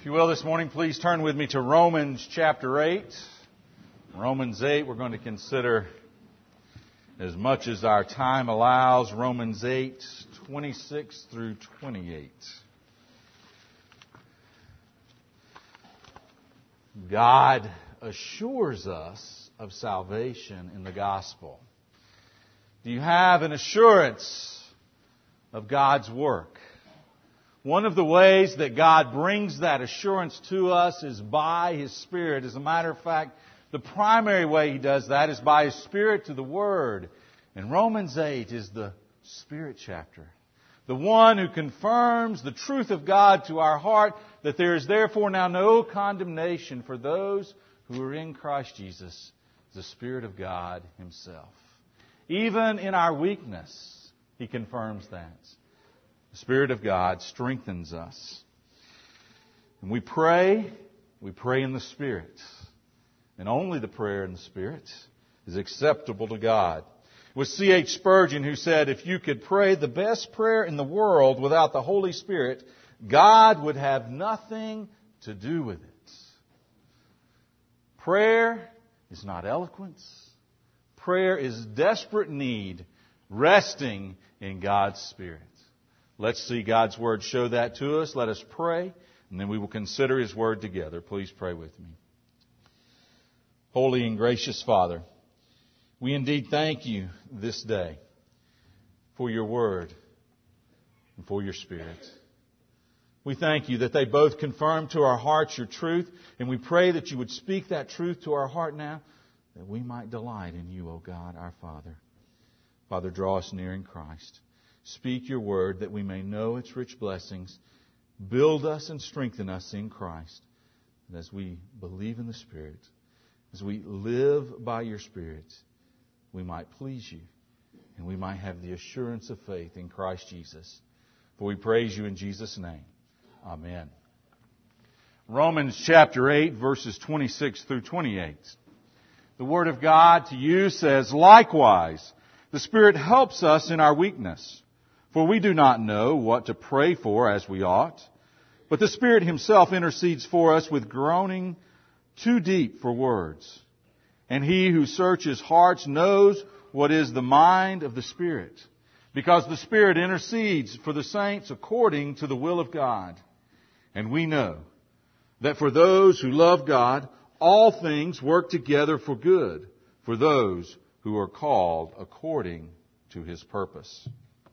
If you will, this morning, please turn with me to Romans chapter 8. Romans 8, we're going to consider, as much as our time allows, Romans 8, 26 through 28. God assures us of salvation in the gospel. Do you have an assurance of God's work? One of the ways that God brings that assurance to us is by His Spirit. As a matter of fact, the primary way He does that is by His Spirit to the Word. And Romans 8 is the Spirit chapter. The one who confirms the truth of God to our heart, that there is therefore now no condemnation for those who are in Christ Jesus, the Spirit of God Himself. Even in our weakness, He confirms that. The Spirit of God strengthens us. And we pray in the Spirit. And only the prayer in the Spirit is acceptable to God. It was C.H. Spurgeon who said, if you could pray the best prayer in the world without the Holy Spirit, God would have nothing to do with it. Prayer is not eloquence. Prayer is desperate need, resting in God's Spirit. Let's see God's Word show that to us. Let us pray, and then we will consider His Word together. Please pray with me. Holy and gracious Father, we indeed thank You this day for Your Word and for Your Spirit. We thank You that they both confirm to our hearts Your truth, and we pray that You would speak that truth to our heart now, that we might delight in You, O God, our Father. Father, draw us near in Christ. Speak Your word that we may know its rich blessings. Build us and strengthen us in Christ. And as we believe in the Spirit, as we live by Your Spirit, we might please You and we might have the assurance of faith in Christ Jesus. For we praise You in Jesus' name. Amen. Romans chapter 8, verses 26 through 28. The Word of God to you says, likewise, the Spirit helps us in our weakness. For we do not know what to pray for as we ought, but the Spirit Himself intercedes for us with groaning too deep for words. And He who searches hearts knows what is the mind of the Spirit, because the Spirit intercedes for the saints according to the will of God. And we know that for those who love God, all things work together for good, for those who are called according to His purpose.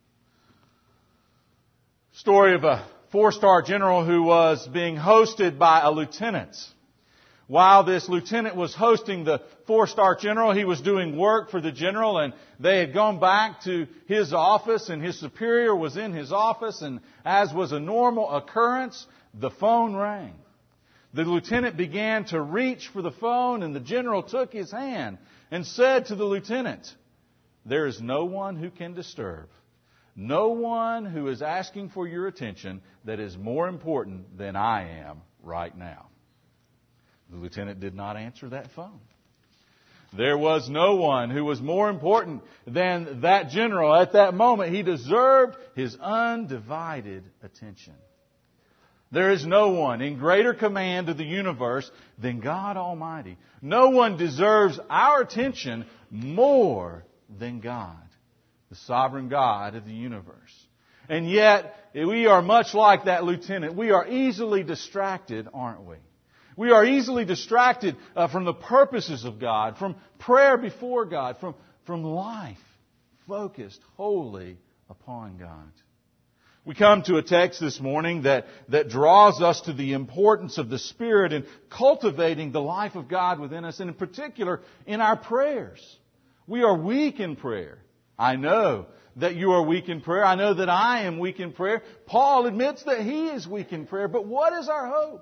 Story of a 4-star general who was being hosted by a lieutenant. While this lieutenant was hosting the 4-star general, he was doing work for the general, and they had gone back to his office, and his superior was in his office, and as was a normal occurrence, the phone rang. The lieutenant began to reach for the phone, and the general took his hand and said to the lieutenant, "There is no one who can disturb. No one who is asking for your attention that is more important than I am right now." The lieutenant did not answer that phone. There was no one who was more important than that general at that moment. He deserved his undivided attention. There is no one in greater command of the universe than God Almighty. No one deserves our attention more than God, the sovereign God of the universe. And yet, we are much like that lieutenant. We are easily distracted, aren't we? We are easily distracted from the purposes of God, from prayer before God, from life focused wholly upon God. We come to a text this morning that draws us to the importance of the Spirit in cultivating the life of God within us, and in particular in our prayers. We are weak in prayer. I know that you are weak in prayer. I know that I am weak in prayer. Paul admits that he is weak in prayer. But what is our hope?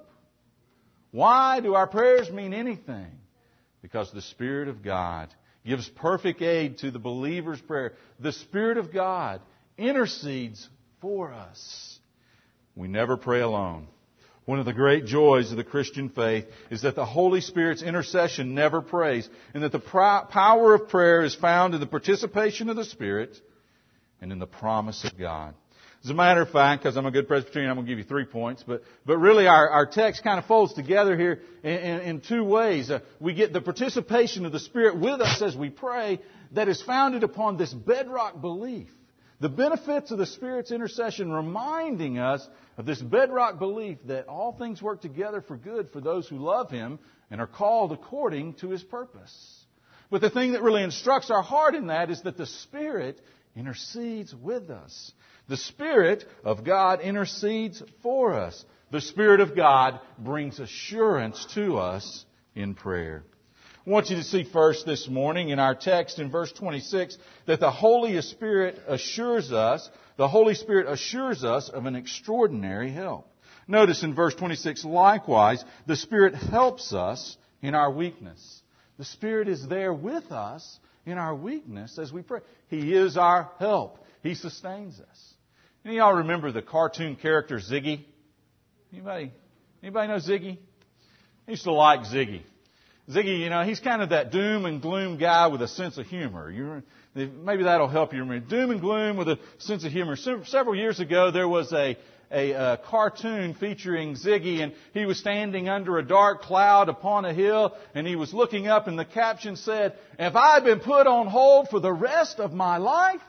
Why do our prayers mean anything? Because the Spirit of God gives perfect aid to the believer's prayer. The Spirit of God intercedes for us. We never pray alone. One of the great joys of the Christian faith is that the Holy Spirit's intercession never prays, and that the power of prayer is found in the participation of the Spirit and in the promise of God. As a matter of fact, because I'm a good Presbyterian, I'm going to give you 3 points. But really our text kind of folds together here in 2 ways. We get the participation of the Spirit with us as we pray that is founded upon this bedrock belief. The benefits of the Spirit's intercession reminding us of this bedrock belief that all things work together for good for those who love Him and are called according to His purpose. But the thing that really instructs our heart in that is that the Spirit intercedes with us. The Spirit of God intercedes for us. The Spirit of God brings assurance to us in prayer. I want you to see first this morning in our text in verse 26 that the Holy Spirit assures us of an extraordinary help. Notice in verse 26, likewise, the Spirit helps us in our weakness. The Spirit is there with us in our weakness as we pray. He is our help. He sustains us. Any of y'all remember the cartoon character Ziggy? Anybody know Ziggy? I used to like Ziggy. Ziggy, he's kind of that doom and gloom guy with a sense of humor. Maybe that'll help you remember. Doom and gloom with a sense of humor. Several years ago, there was a cartoon featuring Ziggy, and he was standing under a dark cloud upon a hill, and he was looking up, and the caption said, "If I'd been put on hold for the rest of my life."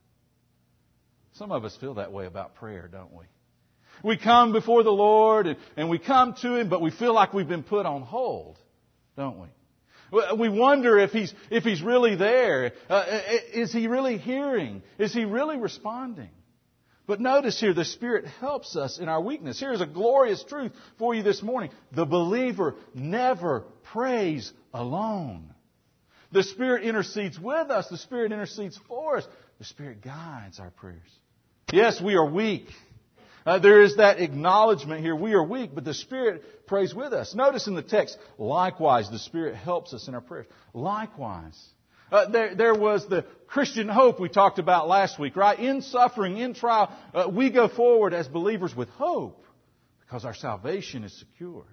Some of us feel that way about prayer, don't we? We come before the Lord, and we come to Him, but we feel like we've been put on hold, don't we? We wonder if He's really there. Is He really hearing? Is He really responding? But notice here, the Spirit helps us in our weakness. Here's a glorious truth for you this morning. The believer never prays alone. The Spirit intercedes with us. The Spirit intercedes for us. The Spirit guides our prayers. Yes, we are weak. There is that acknowledgement here. We are weak, but the Spirit prays with us. Notice in the text, likewise, the Spirit helps us in our prayers. Likewise. There was the Christian hope we talked about last week, right? In suffering, in trial, we go forward as believers with hope because our salvation is secure.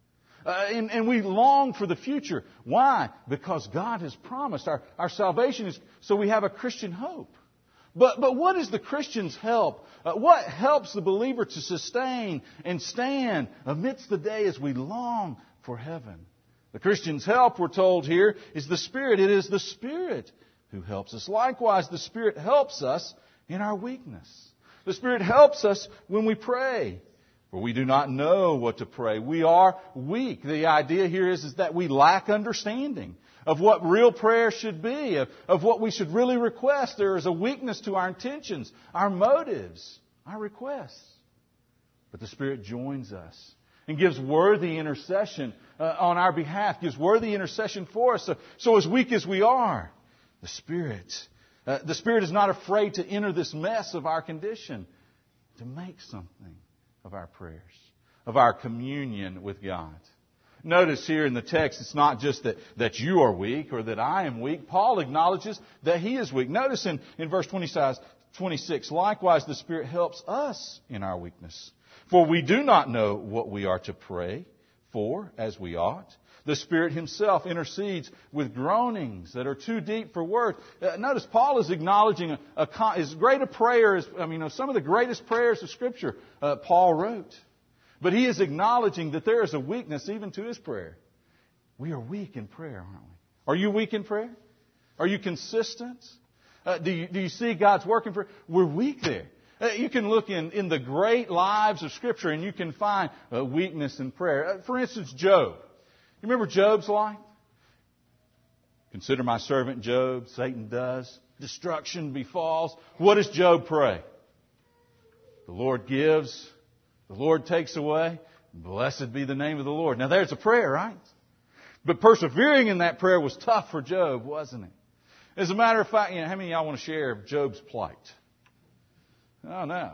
And we long for the future. Why? Because God has promised. Our salvation is, so we have a Christian hope. But what is the Christian's help? What helps the believer to sustain and stand amidst the day as we long for heaven? The Christian's help, we're told here, is the Spirit. It is the Spirit who helps us. Likewise, the Spirit helps us in our weakness. The Spirit helps us when we pray. For we do not know what to pray. We are weak. The idea here is that we lack understanding of what real prayer should be, of what we should really request. There is a weakness to our intentions, our motives, our requests. But the Spirit joins us and gives worthy intercession on our behalf, gives worthy intercession for us. So as weak as we are, the Spirit is not afraid to enter this mess of our condition, to make something of our prayers, of our communion with God. Notice here in the text, it's not just that you are weak or that I am weak. Paul acknowledges that he is weak. Notice in verse 26, likewise the Spirit helps us in our weakness. For we do not know what we are to pray for as we ought. The Spirit Himself intercedes with groanings that are too deep for words. Notice Paul is acknowledging as great a prayer as, some of the greatest prayers of Scripture Paul wrote. But he is acknowledging that there is a weakness even to his prayer. We are weak in prayer, aren't we? Are you weak in prayer? Are you consistent? Do you see God's work in prayer? We're weak there. You can look in the great lives of Scripture and you can find weakness in prayer. For instance, Job. You remember Job's life? Consider my servant Job. Satan does. Destruction befalls. What does Job pray? The Lord gives. The Lord takes away. Blessed be the name of the Lord. Now there's a prayer, right? But persevering in that prayer was tough for Job, wasn't it? As a matter of fact, how many of y'all want to share Job's plight? Oh, no.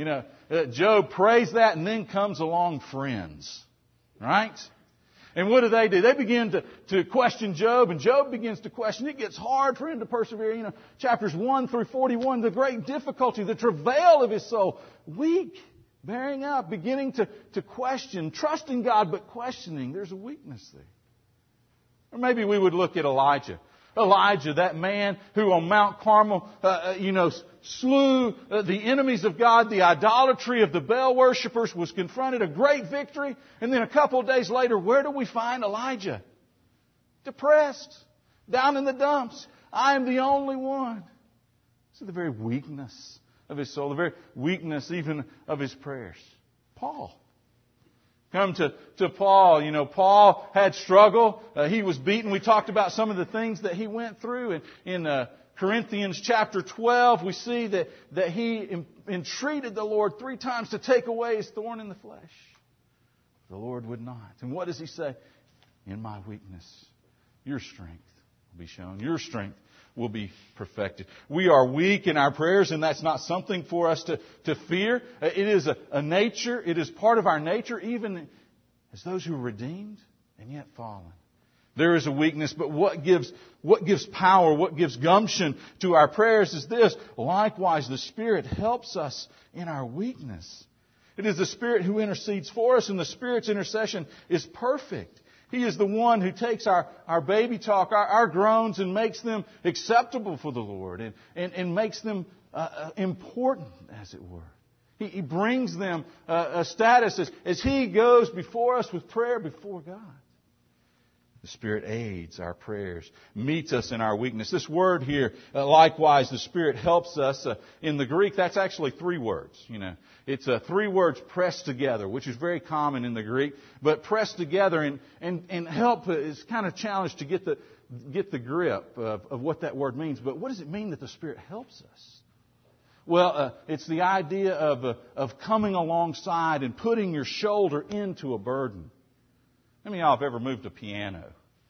Job prays that and then comes along friends. Right? And what do? They begin to question Job, and Job begins to question. It gets hard for him to persevere. Chapters 1 through 41, the great difficulty, the travail of his soul. Weak, bearing up, beginning to question, trusting God, but questioning. There's a weakness there. Or maybe we would look at Elijah. Elijah, that man who on Mount Carmel, slew the enemies of God, the idolatry of the Baal worshippers, was confronted, a great victory. And then a couple of days later, where do we find Elijah? Depressed, down in the dumps. I am the only one. See the very weakness of his soul, the very weakness even of his prayers. Paul. Come to Paul. Paul had struggle. He was beaten. We talked about some of the things that he went through. In Corinthians chapter 12, we see that he entreated the Lord 3 times to take away his thorn in the flesh. The Lord would not. And what does he say? In my weakness, your strength will be shown. Your strength will be perfected. We are weak in our prayers, and that's not something for us to fear. It is a nature. It is part of our nature, even as those who are redeemed and yet fallen. There is a weakness, but what gives power, what gives gumption to our prayers is this. Likewise, the Spirit helps us in our weakness. It is the Spirit who intercedes for us, and the Spirit's intercession is perfect. He is the one who takes our baby talk, our groans, and makes them acceptable for the Lord and makes them important, as it were. He brings them a status as He goes before us with prayer before God. The Spirit aids our prayers, meets us in our weakness. This word here, likewise, the Spirit helps us. In the Greek, that's actually 3 words. It's 3 words pressed together, which is very common in the Greek. But pressed together and help is kind of challenged to get the grip of what that word means. But what does it mean that the Spirit helps us? Well, it's the idea of coming alongside and putting your shoulder into a burden. How many of y'all have ever moved a piano?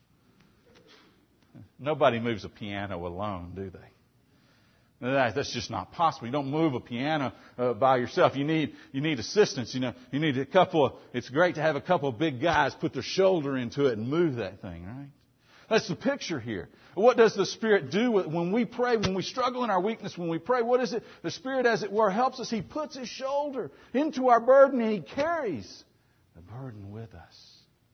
Nobody moves a piano alone, do they? That's just not possible. You don't move a piano by yourself. You need assistance. You need a couple. It's great to have a couple of big guys put their shoulder into it and move that thing, right? That's the picture here. What does the Spirit do when we pray, when we struggle in our weakness, when we pray? What is it? The Spirit, as it were, helps us. He puts His shoulder into our burden and He carries the burden with us.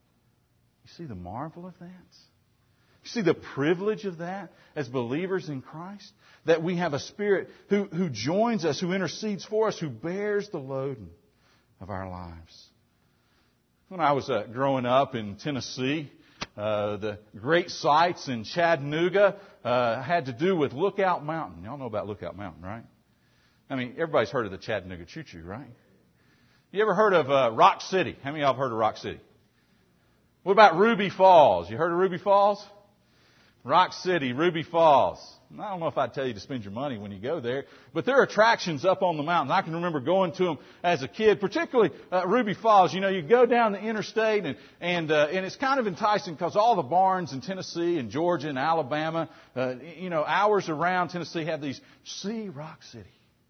You see the marvel of that? You see the privilege of that as believers in Christ? That we have a Spirit who joins us, who intercedes for us, who bears the load of our lives. When I was growing up in Tennessee, the great sights in Chattanooga had to do with Lookout Mountain. Y'all know about Lookout Mountain, right? I mean, everybody's heard of the Chattanooga Choo-Choo, right? You ever heard of Rock City? How many of y'all have heard of Rock City? What about Ruby Falls? You heard of Ruby Falls? Rock City, Ruby Falls. I don't know if I'd tell you to spend your money when you go there, but there are attractions up on the mountain. I can remember going to them as a kid, particularly Ruby Falls. You go down the interstate and it's kind of enticing because all the barns in Tennessee and Georgia and Alabama, hours around Tennessee have these. See Rock City.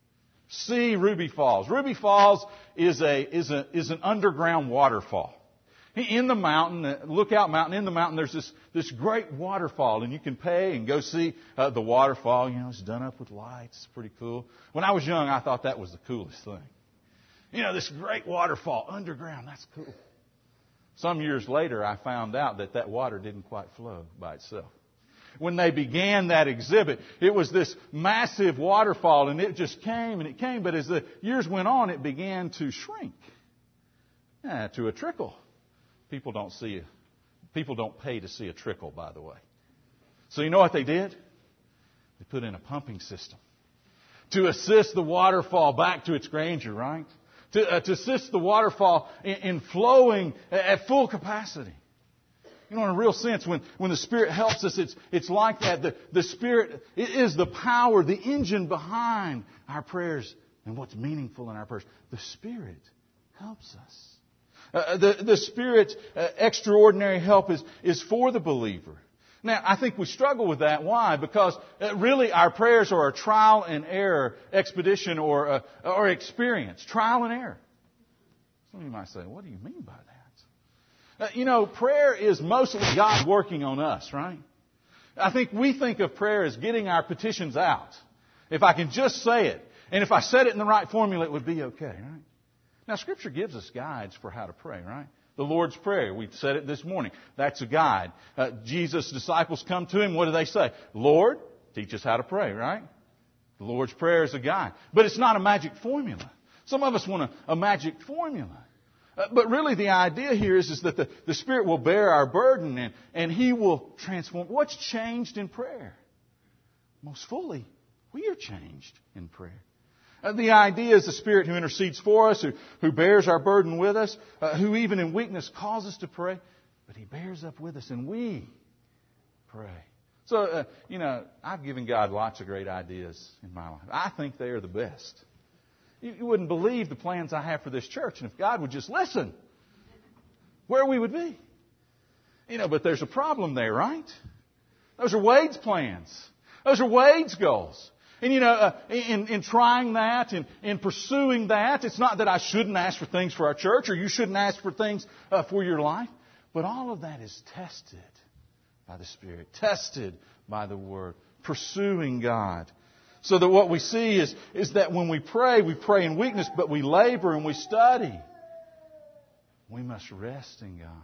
See Ruby Falls. Ruby Falls is an underground waterfall. In the mountain, Lookout Mountain, in the mountain, there's this great waterfall, and you can pay and go see the waterfall. It's done up with lights. It's pretty cool. When I was young, I thought that was the coolest thing. This great waterfall underground, that's cool. Some years later, I found out that water didn't quite flow by itself. When they began that exhibit, it was this massive waterfall, and it just came and it came. But as the years went on, it began to shrink to a trickle. People don't pay to see a trickle, by the way. So you know what they did? They put in a pumping system to assist the waterfall back to its grandeur, right? To assist the waterfall in flowing at full capacity. In a real sense, when the Spirit helps us, it's like that. The Spirit is the power, the engine behind our prayers and what's meaningful in our prayers. The Spirit helps us. The Spirit's extraordinary help is for the believer. Now, I think we struggle with that. Why? Because really our prayers are a trial and error expedition or experience. Trial and error. Some of you might say, what do you mean by that? Prayer is mostly God working on us, right? I think we think of prayer as getting our petitions out. If I can just say it, and if I said it in the right formula, it would be okay, right? Now, Scripture gives us guides for how to pray, right? The Lord's Prayer, we said it this morning. That's a guide. Jesus' disciples come to Him. What do they say? Lord, teach us how to pray, right? The Lord's Prayer is a guide. But it's not a magic formula. Some of us want a magic formula. But really the idea here is that the Spirit will bear our burden and He will transform. What's changed in prayer? Most fully, we are changed in prayer. The idea is the Spirit who intercedes for us, who bears our burden with us, who even in weakness calls us to pray, but He bears up with us and we pray. So, I've given God lots of great ideas in my life. I think they are the best. You wouldn't believe the plans I have for this church, and if God would just listen, where we would be. But there's a problem there, right? Those are Wade's plans. Those are Wade's goals. And in trying that, in pursuing that, it's not that I shouldn't ask for things for our church or you shouldn't ask for things for your life. But all of that is tested by the Spirit, tested by the Word, pursuing God. So that what we see is that when we pray in weakness, but we labor and we study. We must rest in God.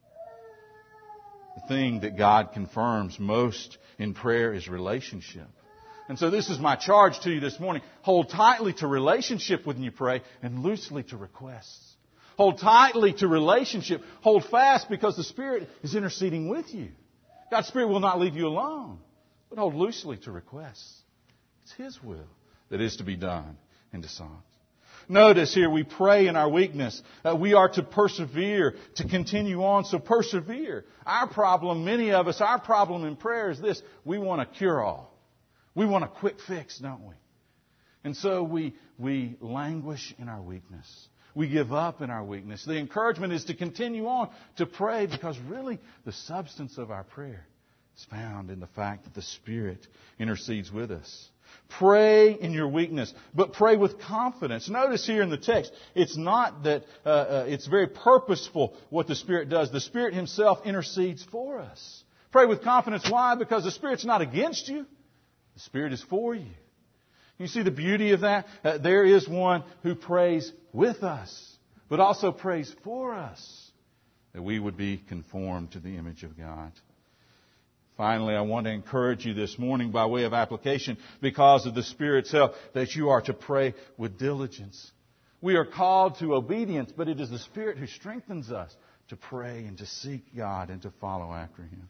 The thing that God confirms most in prayer is relationship. And so this is my charge to you this morning. Hold tightly to relationship when you pray and loosely to requests. Hold tightly to relationship. Hold fast because the Spirit is interceding with you. God's Spirit will not leave you alone. But hold loosely to requests. It's His will that is to be done and dissolved. Notice here we pray in our weakness. We are to persevere, to continue on. So persevere. Our problem, many of us, our problem in prayer is this. We want a cure-all. We want a quick fix, don't we? And so we languish in our weakness. We give up in our weakness. The encouragement is to continue on to pray because really the substance of our prayer is found in the fact that the Spirit intercedes with us. Pray in your weakness, but pray with confidence. Notice here in the text, it's not that it's very purposeful what the Spirit does. The Spirit Himself intercedes for us. Pray with confidence. Why? Because the Spirit's not against you. The Spirit is for you. You see the beauty of that? There is one who prays with us, but also prays for us, that we would be conformed to the image of God. Finally, I want to encourage you this morning by way of application, because of the Spirit's help, that you are to pray with diligence. We are called to obedience, but it is the Spirit who strengthens us to pray and to seek God and to follow after Him.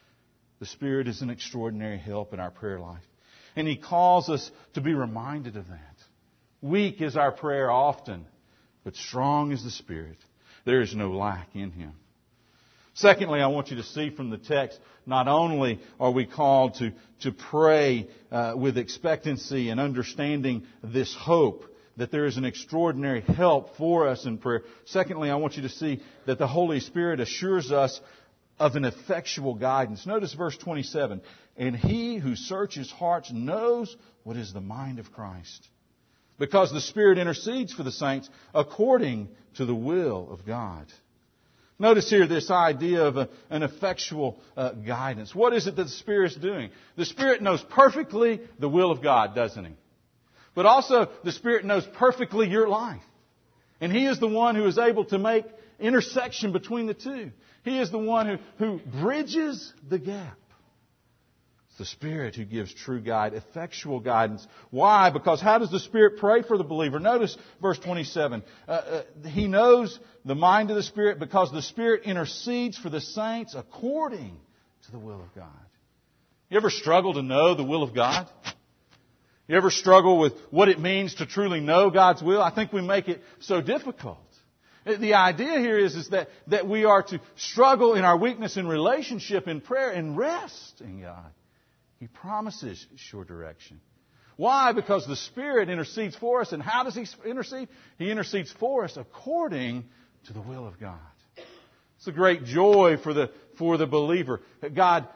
The Spirit is an extraordinary help in our prayer life. And He calls us to be reminded of that. Weak is our prayer often, but strong is the Spirit. There is no lack in Him. Secondly, I want you to see from the text, not only are we called to pray with expectancy and understanding this hope, that there is an extraordinary help for us in prayer. Secondly, I want you to see that the Holy Spirit assures us of an effectual guidance. Notice verse 27. And He who searches hearts knows what is the mind of Christ, because the Spirit intercedes for the saints according to the will of God. Notice here this idea of an effectual guidance. What is it that the Spirit is doing? The Spirit knows perfectly the will of God, doesn't He? But also the Spirit knows perfectly your life. And He is the one who is able to make intersection between the two. He is the one who bridges the gap. It's the Spirit who gives true guide, effectual guidance. Why? Because how does the Spirit pray for the believer? Notice verse 27. He knows the mind of the Spirit because the Spirit intercedes for the saints according to the will of God. You ever struggle to know the will of God? You ever struggle with what it means to truly know God's will? I think we make it so difficult. The idea here is that we are to struggle in our weakness in relationship, in prayer, and rest in God. He promises sure direction. Why? Because the Spirit intercedes for us. And how does He intercede? He intercedes for us according to the will of God. It's a great joy for the believer. God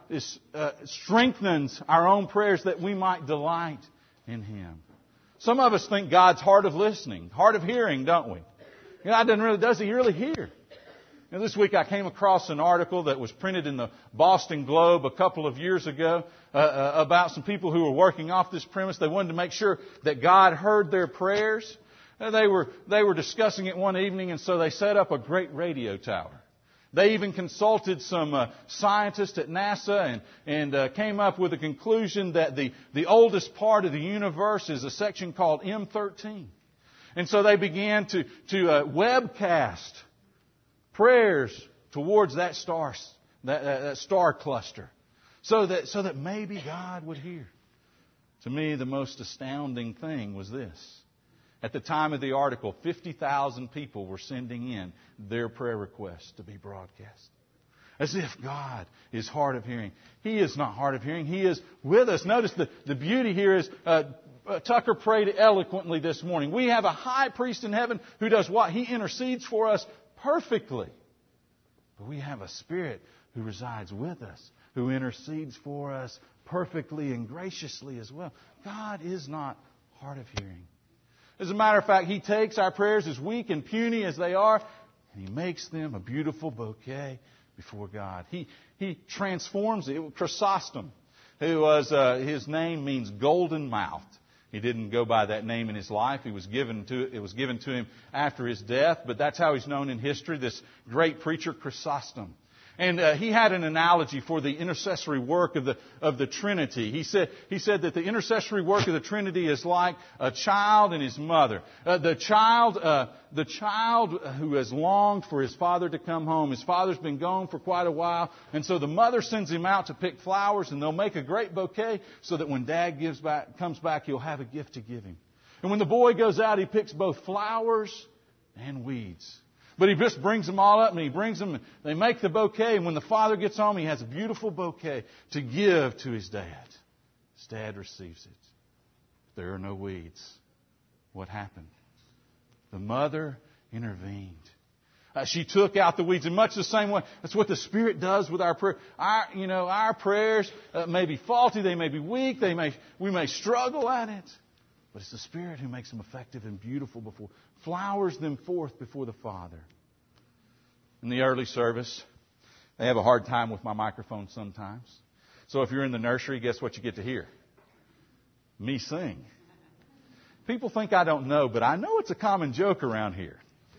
strengthens our own prayers that we might delight in Him. Some of us think God's hard of listening, hard of hearing, don't we? God does He really hear? This week I came across an article that was printed in the Boston Globe a couple of years ago about some people who were working off this premise. They wanted to make sure that God heard their prayers. They were discussing it one evening, and so they set up a great radio tower. They even consulted some scientists at NASA and came up with a conclusion that the oldest part of the universe is a section called M13. And so they began to webcast prayers towards that star cluster, so that maybe God would hear. To me, the most astounding thing was this. At the time of the article, 50,000 people were sending in their prayer requests to be broadcast. As if God is hard of hearing. He is not hard of hearing. He is with us. Notice the beauty here is Tucker prayed eloquently this morning. We have a high priest in heaven who does what? He intercedes for us perfectly. But we have a Spirit who resides with us, who intercedes for us perfectly and graciously as well. God is not hard of hearing. As a matter of fact, He takes our prayers as weak and puny as they are, and He makes them a beautiful bouquet before God. He transforms it. Chrysostom, who was his name means golden mouthed. He didn't go by that name in his life. It was given to him after his death, but that's how he's known in history. This great preacher, Chrysostom. And he had an analogy for the intercessory work of the Trinity. He said that the intercessory work of the Trinity is like a child and his mother. The child who has longed for his father to come home. His father's been gone for quite a while, and so the mother sends him out to pick flowers, and they'll make a great bouquet so that when Dad comes back, he'll have a gift to give him. And when the boy goes out, he picks both flowers and weeds. But he just brings them all up, and he brings them, they make the bouquet, and when the father gets home, he has a beautiful bouquet to give to his dad. His dad receives it. There are no weeds. What happened? The mother intervened. She took out the weeds in much the same way. That's what the Spirit does with our prayer. Our prayers may be faulty, they may be weak, we may struggle at it. But it's the Spirit who makes them effective and beautiful flowers them forth before the Father. In the early service, they have a hard time with my microphone sometimes. So if you're in the nursery, guess what you get to hear? Me sing. People think I don't know, but I know it's a common joke around here.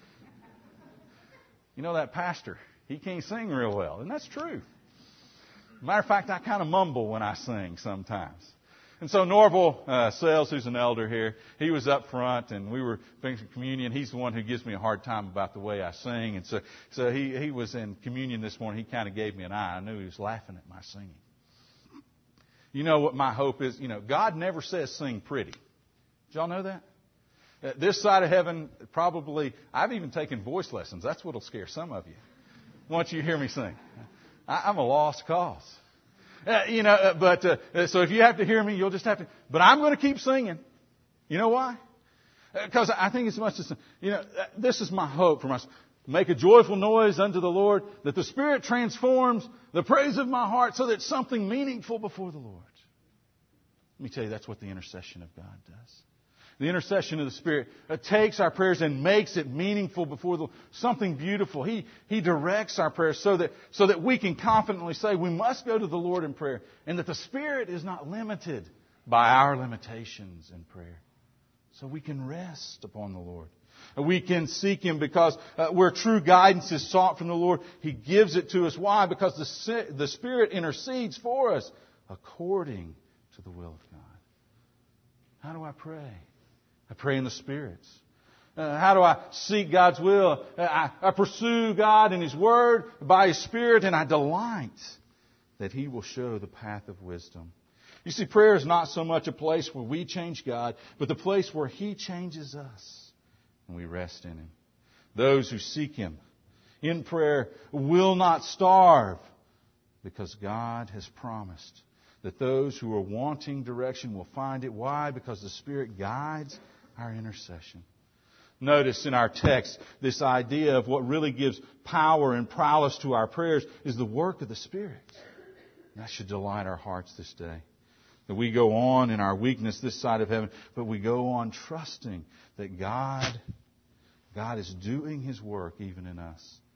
You know that pastor, he can't sing real well, and that's true. Matter of fact, I kind of mumble when I sing sometimes. And so Norval Sells, who's an elder here, he was up front, and we were finishing communion. He's the one who gives me a hard time about the way I sing. And so he was in communion this morning. He kind of gave me an eye. I knew he was laughing at my singing. You know what my hope is? God never says sing pretty. Did y'all know that? This side of heaven, probably, I've even taken voice lessons. That's what'll scare some of you once you hear me sing. I'm a lost cause. So if you have to hear me, you'll just have to. But I'm going to keep singing. You know why? Because I think it's much as, this is my hope for myself. Make a joyful noise unto the Lord, that the Spirit transforms the praise of my heart so that it's something meaningful before the Lord. Let me tell you, that's what the intercession of God does. The intercession of the Spirit takes our prayers and makes it meaningful before the Lord. Something beautiful. He directs our prayers so that we can confidently say we must go to the Lord in prayer, and that the Spirit is not limited by our limitations in prayer. So we can rest upon the Lord. We can seek Him because where true guidance is sought from the Lord, He gives it to us. Why? Because the Spirit intercedes for us according to the will of God. How do I pray? I pray in the Spirit. How do I seek God's will? I pursue God in His Word by His Spirit, and I delight that He will show the path of wisdom. You see, prayer is not so much a place where we change God, but the place where He changes us, and we rest in Him. Those who seek Him in prayer will not starve, because God has promised that those who are wanting direction will find it. Why? Because the Spirit guides our intercession. Notice in our text, this idea of what really gives power and prowess to our prayers is the work of the Spirit. And that should delight our hearts this day. That we go on in our weakness this side of heaven, but we go on trusting that God is doing His work even in us.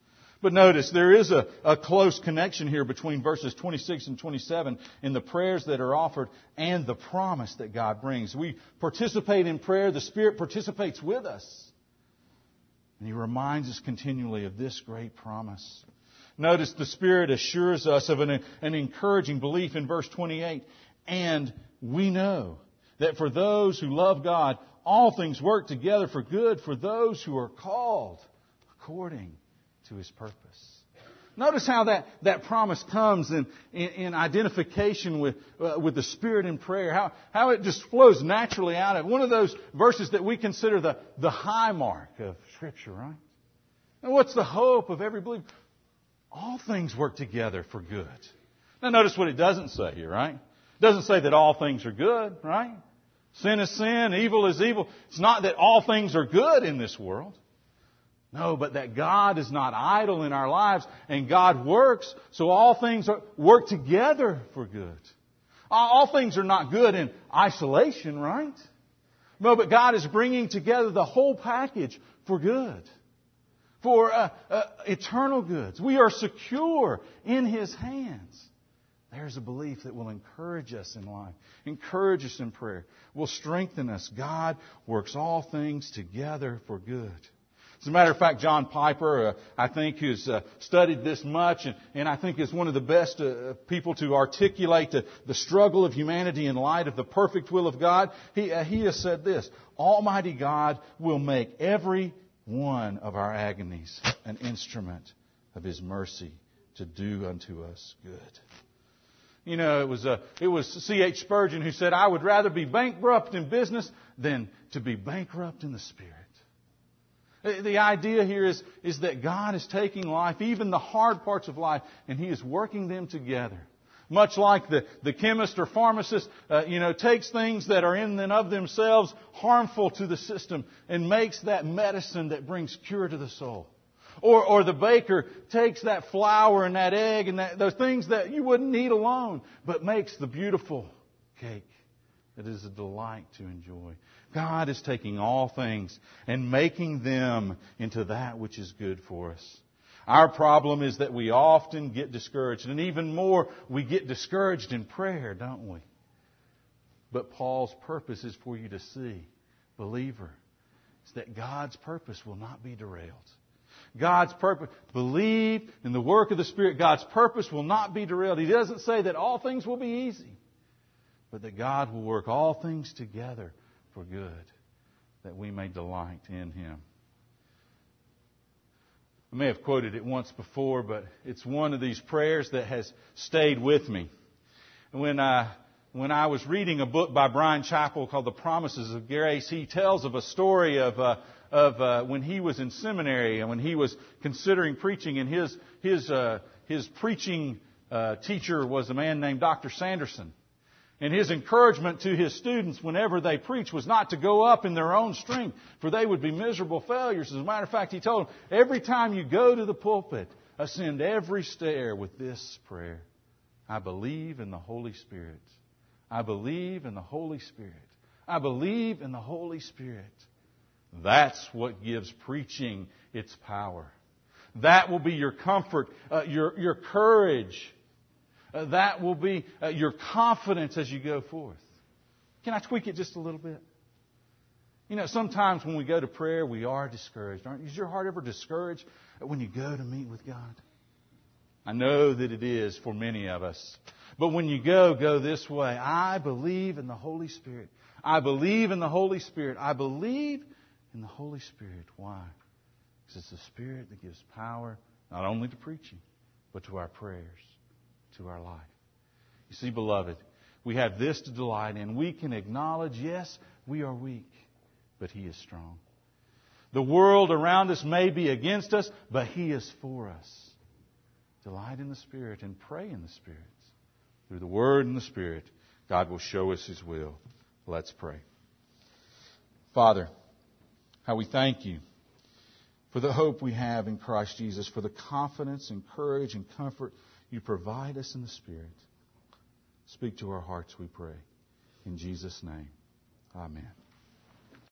But notice, there is a close connection here between verses 26 and 27 in the prayers that are offered and the promise that God brings. We participate in prayer. The Spirit participates with us. And He reminds us continually of this great promise. Notice the Spirit assures us of an encouraging belief in verse 28. And we know that for those who love God, all things work together for good for those who are called according to His purpose. Notice how that promise comes in identification with the Spirit in prayer. How it just flows naturally out of it. One of those verses that we consider the high mark of Scripture, right? And what's the hope of every believer? All things work together for good. Now notice what it doesn't say here, right? It doesn't say that all things are good, right? Sin is sin, evil is evil. It's not that all things are good in this world. No, but that God is not idle in our lives, and God works, so all things work together for good. All things are not good in isolation, right? No, but God is bringing together the whole package for good, for eternal goods. We are secure in His hands. There's a belief that will encourage us in life, encourage us in prayer, will strengthen us. God works all things together for good. As a matter of fact, John Piper, I think, has studied this much and I think is one of the best people to articulate the struggle of humanity in light of the perfect will of God. He has said this: Almighty God will make every one of our agonies an instrument of His mercy to do unto us good. You know, it was C.H. Spurgeon who said, I would rather be bankrupt in business than to be bankrupt in the Spirit. The idea here is that God is taking life, even the hard parts of life, and He is working them together. Much like the chemist or pharmacist, takes things that are in and of themselves harmful to the system and makes that medicine that brings cure to the soul. Or the baker takes that flour and that egg and those things that you wouldn't need alone, but makes the beautiful cake that is a delight to enjoy. God is taking all things and making them into that which is good for us. Our problem is that we often get discouraged, and even more, we get discouraged in prayer, don't we? But Paul's purpose is for you to see, believer, is that God's purpose will not be derailed. God's purpose, believe in the work of the Spirit. God's purpose will not be derailed. He doesn't say that all things will be easy, but that God will work all things together for good, that we may delight in Him. I may have quoted it once before, but it's one of these prayers that has stayed with me. When I was reading a book by Brian Chappell called The Promises of Grace, he tells of a story of when he was in seminary and when he was considering preaching, and his preaching teacher was a man named Dr. Sanderson. And his encouragement to his students whenever they preach was not to go up in their own strength, for they would be miserable failures. As a matter of fact, he told them, every time you go to the pulpit, ascend every stair with this prayer: I believe in the Holy Spirit. I believe in the Holy Spirit. I believe in the Holy Spirit. That's what gives preaching its power. That will be your comfort, your courage. That will be your confidence as you go forth. Can I tweak it just a little bit? You know, sometimes when we go to prayer, we are discouraged, aren't you? Is your heart ever discouraged when you go to meet with God? I know that it is for many of us. But when you go this way. I believe in the Holy Spirit. I believe in the Holy Spirit. I believe in the Holy Spirit. Why? Because it's the Spirit that gives power not only to preaching, but to our prayers, to our life. You see, beloved, we have this to delight in. We can acknowledge, yes, we are weak, but He is strong. The world around us may be against us, but He is for us. Delight in the Spirit and pray in the Spirit. Through the Word and the Spirit, God will show us His will. Let's pray. Father, how we thank You for the hope we have in Christ Jesus, for the confidence and courage and comfort You provide us in the Spirit. Speak to our hearts, we pray. In Jesus' name, amen.